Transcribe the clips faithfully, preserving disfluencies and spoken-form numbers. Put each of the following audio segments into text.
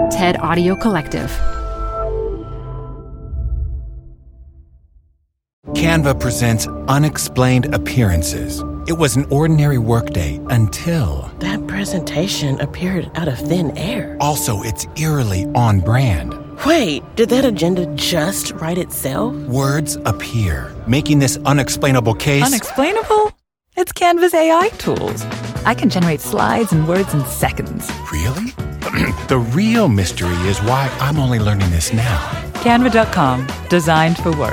TED Audio Collective. Canva presents Unexplained Appearances. It was an ordinary workday until... That presentation appeared out of thin air. Also, it's eerily on brand. Wait, did that agenda just write itself? Words appear, making this unexplainable case... Unexplainable? It's Canva's A I tools. I can generate slides and words in seconds. Really? The real mystery is why I'm only learning this now. Canva dot com, designed for work.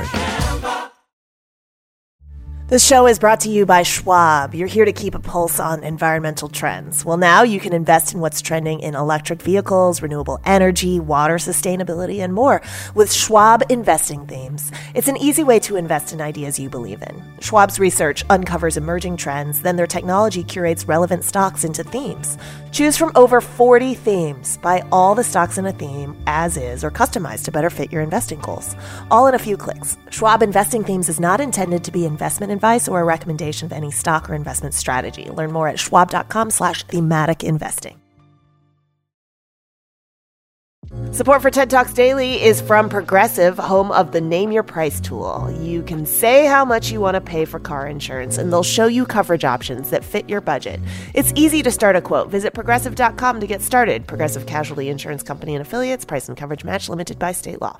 This show is brought to you by Schwab. You're here to keep a pulse on environmental trends. Well, now you can invest in what's trending in electric vehicles, renewable energy, water sustainability, and more with Schwab Investing Themes. It's an easy way to invest in ideas you believe in. Schwab's research uncovers emerging trends, then their technology curates relevant stocks into themes. Choose from over forty themes. Buy all the stocks in a theme as is or customized to better fit your investing goals. All in a few clicks. Schwab Investing Themes is not intended to be investment advice or a recommendation of any stock or investment strategy. Learn more at schwab.com slash thematic investing. Support for TED Talks Daily is from Progressive, home of the Name Your Price tool. You can say how much you want to pay for car insurance, and they'll show you coverage options that fit your budget. It's easy to start a quote. Visit progressive dot com to get started. Progressive Casualty Insurance Company and Affiliates. Price and coverage match limited by state law.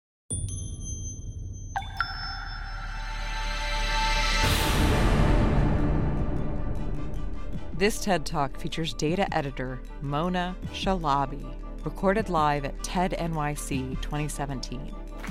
This TED Talk features data editor Mona Shalabi, recorded live at TED N Y C twenty seventeen.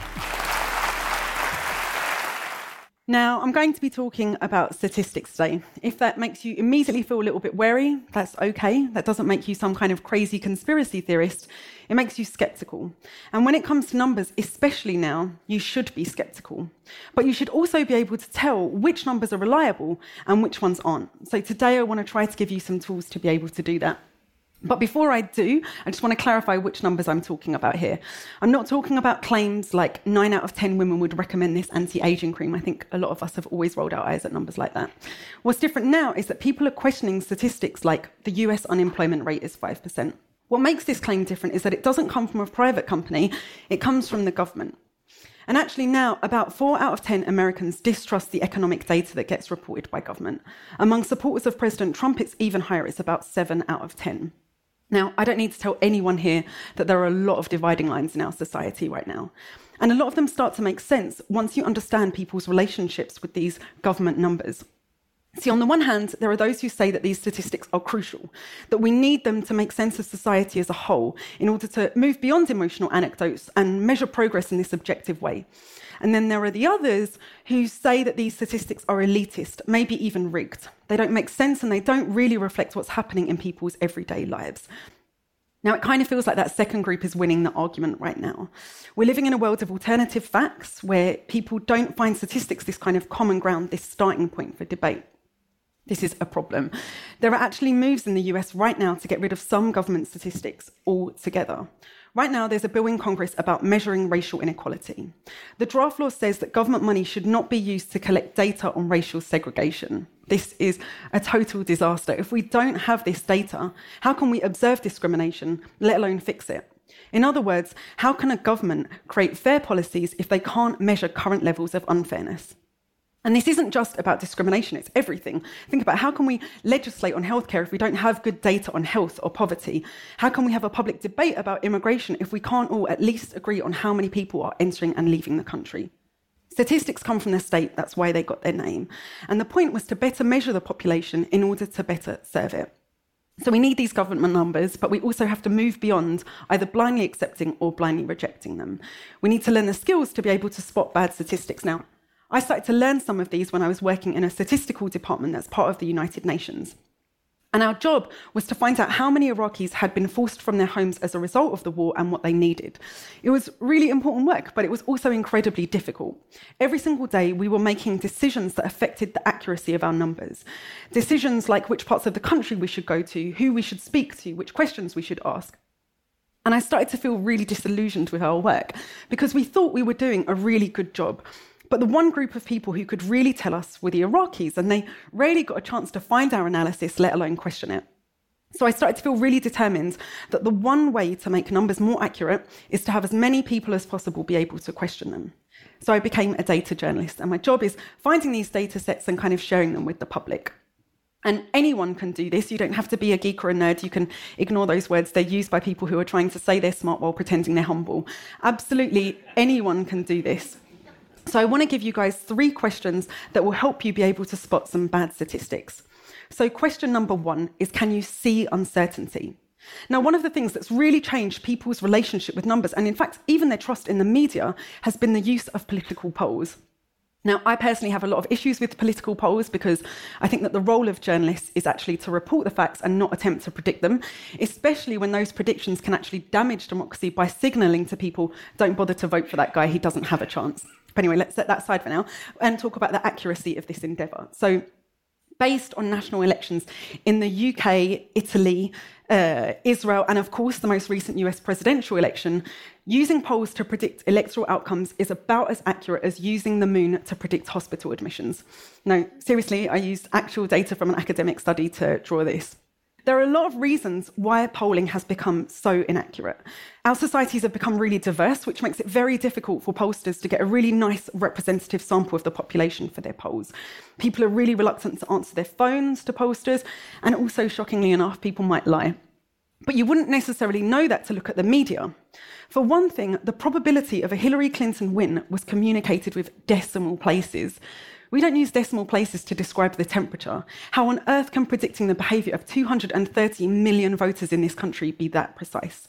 Now, I'm going to be talking about statistics today. If that makes you immediately feel a little bit wary, that's okay. That doesn't make you some kind of crazy conspiracy theorist. It makes you skeptical. And when it comes to numbers, especially now, you should be skeptical. But you should also be able to tell which numbers are reliable and which ones aren't. So today I want to try to give you some tools to be able to do that. But before I do, I just want to clarify which numbers I'm talking about here. I'm not talking about claims like nine out of ten women would recommend this anti-aging cream. I think a lot of us have always rolled our eyes at numbers like that. What's different now is that people are questioning statistics like the U S unemployment rate is five percent. What makes this claim different is that it doesn't come from a private company, it comes from the government. And actually now, about four out of ten Americans distrust the economic data that gets reported by government. Among supporters of President Trump, it's even higher. It's about seven out of ten. Now, I don't need to tell anyone here that there are a lot of dividing lines in our society right now. And a lot of them start to make sense once you understand people's relationships with these government numbers. See, on the one hand, there are those who say that these statistics are crucial, that we need them to make sense of society as a whole in order to move beyond emotional anecdotes and measure progress in this objective way. And then there are the others who say that these statistics are elitist, maybe even rigged. They don't make sense and they don't really reflect what's happening in people's everyday lives. Now, it kind of feels like that second group is winning the argument right now. We're living in a world of alternative facts where people don't find statistics this kind of common ground, this starting point for debate. This is a problem. There are actually moves in the U S right now to get rid of some government statistics altogether. Right now, there's a bill in Congress about measuring racial inequality. The draft law says that government money should not be used to collect data on racial segregation. This is a total disaster. If we don't have this data, how can we observe discrimination, let alone fix it? In other words, how can a government create fair policies if they can't measure current levels of unfairness? And this isn't just about discrimination, it's everything. Think about how can we legislate on healthcare if we don't have good data on health or poverty? How can we have a public debate about immigration if we can't all at least agree on how many people are entering and leaving the country? Statistics come from the state, that's why they got their name. And the point was to better measure the population in order to better serve it. So we need these government numbers, but we also have to move beyond either blindly accepting or blindly rejecting them. We need to learn the skills to be able to spot bad statistics. Now, I started to learn some of these when I was working in a statistical department that's part of the United Nations. And our job was to find out how many Iraqis had been forced from their homes as a result of the war and what they needed. It was really important work, but it was also incredibly difficult. Every single day, we were making decisions that affected the accuracy of our numbers. Decisions like which parts of the country we should go to, who we should speak to, which questions we should ask. And I started to feel really disillusioned with our work because we thought we were doing a really good job. But the one group of people who could really tell us were the Iraqis, and they rarely got a chance to find our analysis, let alone question it. So I started to feel really determined that the one way to make numbers more accurate is to have as many people as possible be able to question them. So I became a data journalist, and my job is finding these data sets and kind of sharing them with the public. And anyone can do this. You don't have to be a geek or a nerd. You can ignore those words. They're used by people who are trying to say they're smart while pretending they're humble. Absolutely anyone can do this. So I want to give you guys three questions that will help you be able to spot some bad statistics. So question number one is, can you see uncertainty? Now, one of the things that's really changed people's relationship with numbers, and in fact, even their trust in the media, has been the use of political polls. Now, I personally have a lot of issues with political polls because I think that the role of journalists is actually to report the facts and not attempt to predict them, especially when those predictions can actually damage democracy by signalling to people, don't bother to vote for that guy, he doesn't have a chance. But anyway, let's set that aside for now and talk about the accuracy of this endeavour. So, based on national elections in the U K, Italy, uh, Israel, and of course the most recent U S presidential election, using polls to predict electoral outcomes is about as accurate as using the moon to predict hospital admissions. No, seriously, I used actual data from an academic study to draw this. There are a lot of reasons why polling has become so inaccurate. Our societies have become really diverse, which makes it very difficult for pollsters to get a really nice representative sample of the population for their polls. People are really reluctant to answer their phones to pollsters, and also, shockingly enough, people might lie. But you wouldn't necessarily know that to look at the media. For one thing, the probability of a Hillary Clinton win was communicated with decimal places. We don't use decimal places to describe the temperature. How on earth can predicting the behaviour of two hundred thirty million voters in this country be that precise?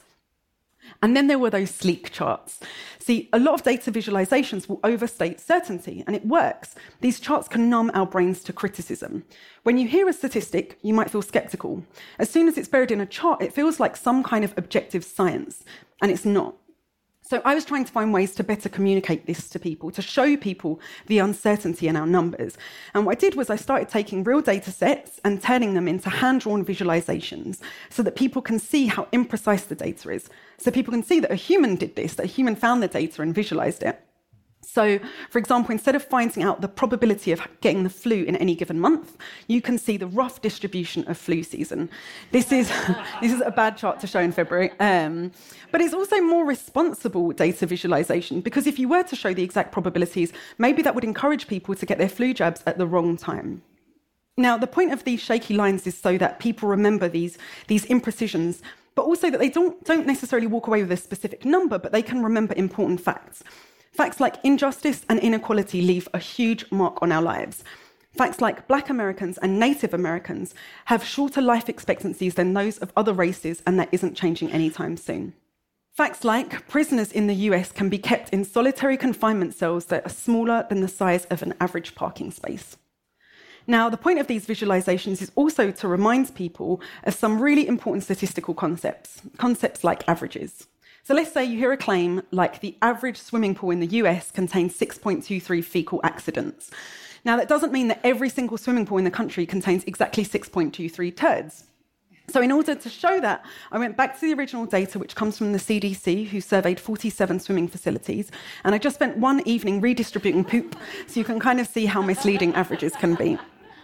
And then there were those sleek charts. See, a lot of data visualizations will overstate certainty, and it works. These charts can numb our brains to criticism. When you hear a statistic, you might feel sceptical. As soon as it's buried in a chart, it feels like some kind of objective science, and it's not. So I was trying to find ways to better communicate this to people, to show people the uncertainty in our numbers. And what I did was I started taking real data sets and turning them into hand-drawn visualizations so that people can see how imprecise the data is. So people can see that a human did this, that a human found the data and visualized it. So, for example, instead of finding out the probability of getting the flu in any given month, you can see the rough distribution of flu season. This is this is a bad chart to show in February. Um, but it's also more responsible data visualization, because if you were to show the exact probabilities, maybe that would encourage people to get their flu jabs at the wrong time. Now, the point of these shaky lines is so that people remember these, these imprecisions, but also that they don't, don't necessarily walk away with a specific number, but they can remember important facts. Facts like injustice and inequality leave a huge mark on our lives. Facts like Black Americans and Native Americans have shorter life expectancies than those of other races, and that isn't changing anytime soon. Facts like prisoners in the U S can be kept in solitary confinement cells that are smaller than the size of an average parking space. Now, the point of these visualizations is also to remind people of some really important statistical concepts, concepts like averages. So let's say you hear a claim like the average swimming pool in the U S contains six point two three fecal accidents. Now, that doesn't mean that every single swimming pool in the country contains exactly six point two three turds. So in order to show that, I went back to the original data, which comes from the C D C, who surveyed forty-seven swimming facilities, and I just spent one evening redistributing poop, so you can kind of see how misleading averages can be.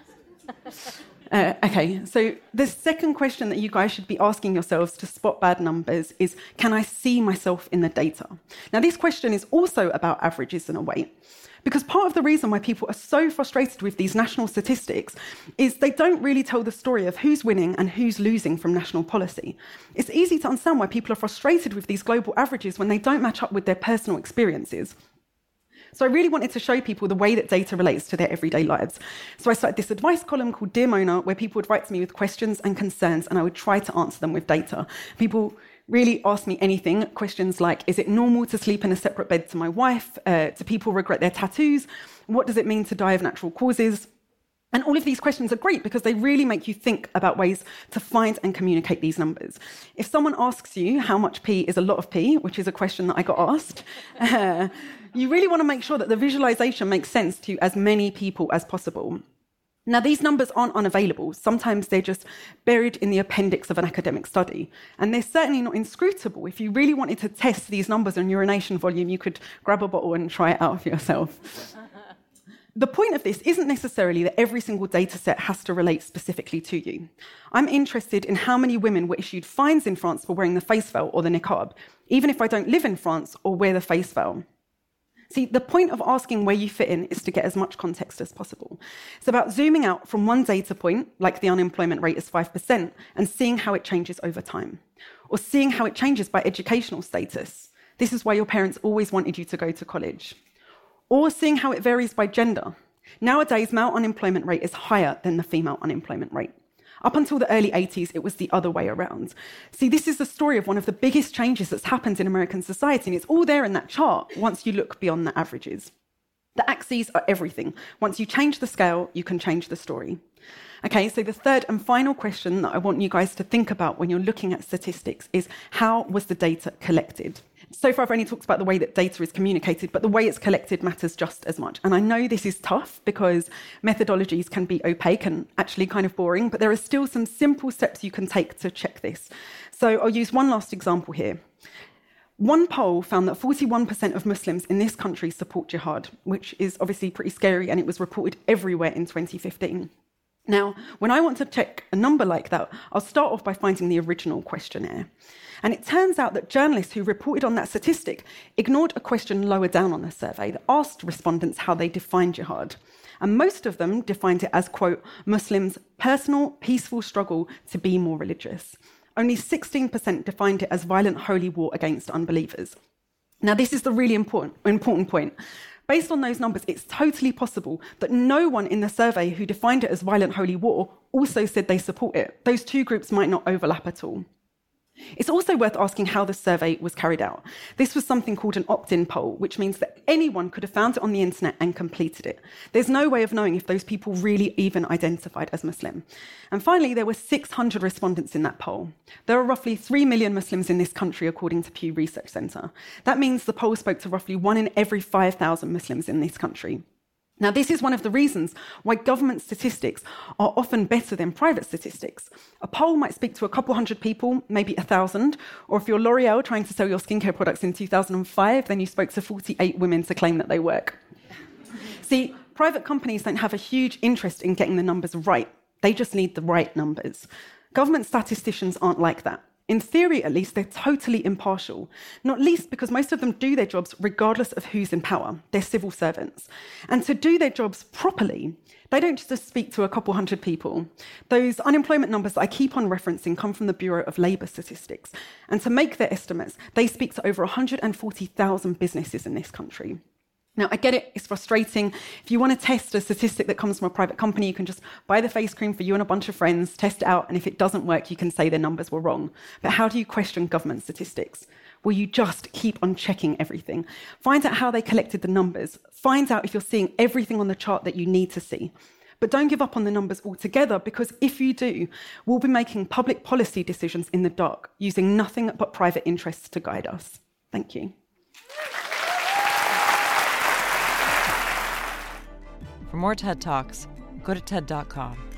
Uh, okay, so the second question that you guys should be asking yourselves to spot bad numbers is, can I see myself in the data? Now, this question is also about averages in a way, because part of the reason why people are so frustrated with these national statistics is they don't really tell the story of who's winning and who's losing from national policy. It's easy to understand why people are frustrated with these global averages when they don't match up with their personal experiences. So I really wanted to show people the way that data relates to their everyday lives. So I started this advice column called Dear Mona, where people would write to me with questions and concerns, and I would try to answer them with data. People really ask me anything, questions like, is it normal to sleep in a separate bed to my wife? Uh, do people regret their tattoos? What does it mean to die of natural causes? And all of these questions are great because they really make you think about ways to find and communicate these numbers. If someone asks you how much P is a lot of P, which is a question that I got asked, uh, you really want to make sure that the visualization makes sense to as many people as possible. Now, these numbers aren't unavailable. Sometimes they're just buried in the appendix of an academic study. And they're certainly not inscrutable. If you really wanted to test these numbers on urination volume, you could grab a bottle and try it out for yourself. The point of this isn't necessarily that every single data set has to relate specifically to you. I'm interested in how many women were issued fines in France for wearing the face veil or the niqab, even if I don't live in France or wear the face veil. See, the point of asking where you fit in is to get as much context as possible. It's about zooming out from one data point, like the unemployment rate is five percent, and seeing how it changes over time, or seeing how it changes by educational status. This is why your parents always wanted you to go to college. Or seeing how it varies by gender. Nowadays, male unemployment rate is higher than the female unemployment rate. Up until the early eighties, it was the other way around. See, this is the story of one of the biggest changes that's happened in American society, and it's all there in that chart once you look beyond the averages. The axes are everything. Once you change the scale, you can change the story. Okay, so the third and final question that I want you guys to think about when you're looking at statistics is, how was the data collected? So far, I've only talked about the way that data is communicated, but the way it's collected matters just as much. And I know this is tough because methodologies can be opaque and actually kind of boring, but there are still some simple steps you can take to check this. So I'll use one last example here. One poll found that forty-one percent of Muslims in this country support jihad, which is obviously pretty scary, and it was reported everywhere in twenty fifteen. Now, when I want to check a number like that, I'll start off by finding the original questionnaire. And it turns out that journalists who reported on that statistic ignored a question lower down on the survey that asked respondents how they defined jihad. And most of them defined it as, quote, Muslims' personal, peaceful struggle to be more religious. Only sixteen percent defined it as violent holy war against unbelievers. Now, this is the really important, important point. Based on those numbers, it's totally possible that no one in the survey who defined it as violent holy war also said they support it. Those two groups might not overlap at all. It's also worth asking how the survey was carried out. This was something called an opt-in poll, which means that anyone could have found it on the internet and completed it. There's no way of knowing if those people really even identified as Muslim. And finally, there were six hundred respondents in that poll. There are roughly three million Muslims in this country, according to Pew Research Center. That means the poll spoke to roughly one in every five thousand Muslims in this country. Now, this is one of the reasons why government statistics are often better than private statistics. A poll might speak to a couple hundred people, maybe a thousand, or if you're L'Oreal trying to sell your skincare products in two thousand five, then you spoke to forty-eight women to claim that they work. See, private companies don't have a huge interest in getting the numbers right. They just need the right numbers. Government statisticians aren't like that. In theory, at least, they're totally impartial, not least because most of them do their jobs regardless of who's in power. They're civil servants. And to do their jobs properly, they don't just speak to a couple hundred people. Those unemployment numbers that I keep on referencing come from the Bureau of Labour Statistics. And to make their estimates, they speak to over one hundred forty thousand businesses in this country. Now, I get it, it's frustrating. If you want to test a statistic that comes from a private company, you can just buy the face cream for you and a bunch of friends, test it out, and if it doesn't work, you can say their numbers were wrong. But how do you question government statistics? Well, you just keep on checking everything. Find out how they collected the numbers. Find out if you're seeing everything on the chart that you need to see. But don't give up on the numbers altogether, because if you do, we'll be making public policy decisions in the dark, using nothing but private interests to guide us. Thank you. For more TED Talks, go to TED dot com.